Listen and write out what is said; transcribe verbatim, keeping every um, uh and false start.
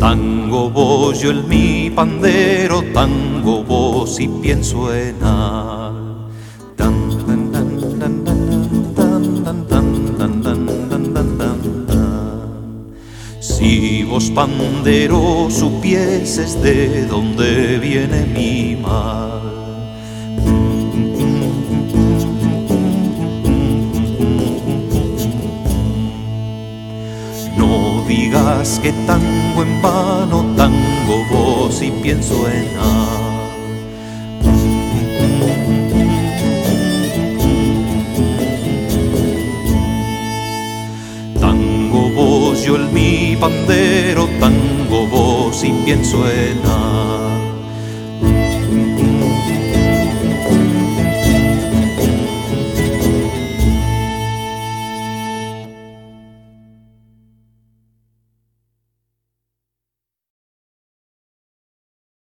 Tango vos, yo el mi pandero, tango vos y pienso en al. Tan, tan, tan, tan, tan, tan, tan, tan, tan, tan, tan, tan, tan. Si vos pandero supieses de dónde viene mi mal. No digas que tango en vano, tango vos y pienso en al. Tango vos, yo el mi pandero, tango vos y pienso en al.